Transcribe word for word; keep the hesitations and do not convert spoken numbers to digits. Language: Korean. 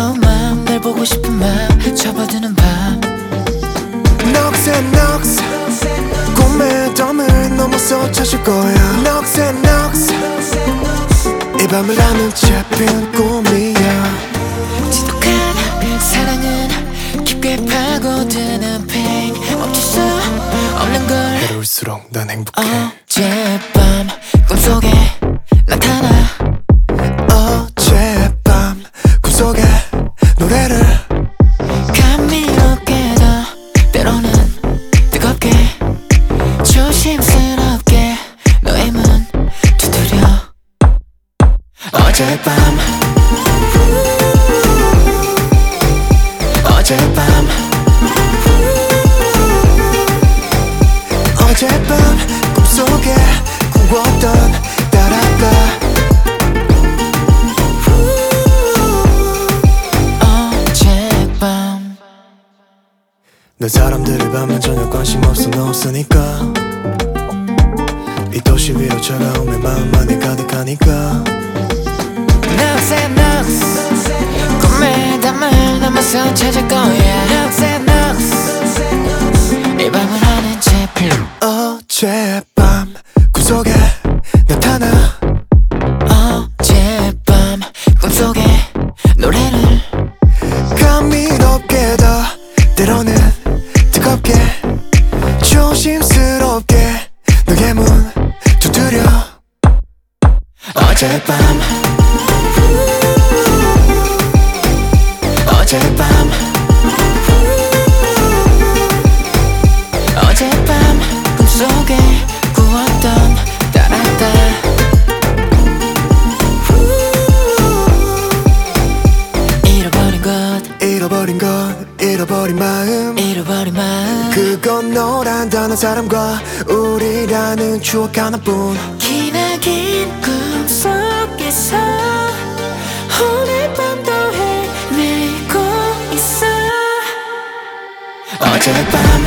뜨거운 맘 널 보고 싶은 맘 접어드는 밤 넋에 넋 꿈의 덤을 넘어서 찾을 거야 넋에 넋 이 밤을 아는 채 핀 꿈이야 지독한 사랑은 깊게 파고드는 pain 멈출 수 없는 걸 외로울수록 난 행복해 어젯밤 꿈속에 나타나 어젯밤 꿈속에 노래를 감미롭게도 때로는 뜨겁게 조심스럽게 너의 문 두드려 어젯밤 어젯밤 어젯밤 꿈속에 꾸었던 따라가 어젯밤 내 사람들이 밤엔 전혀 관심 없어 너 없으니까 이 도시 위로 차가움에 마음만이 가득하니까 넋에 넋 꿈의 담을 넘어서 찾을 거야 넋에 넋 이 밤을 아는 채 필 어젯밤 꿈속에 나타나 어젯밤 꿈속에 노래를 감미롭게도 때로는 뜨겁게 조심스럽게 너의 문 두드려 어젯밤 어젯밤 어젯밤 꿈속에 꾸었던 따라다 잃어버린 것 잃어버린 것 잃어버린 마음 잃어버린 마음 그건 너란다는 사람과 우리라는 추억 하나뿐 기나긴 꿈속에서 오늘 밤도 헤매고 있어 어젯밤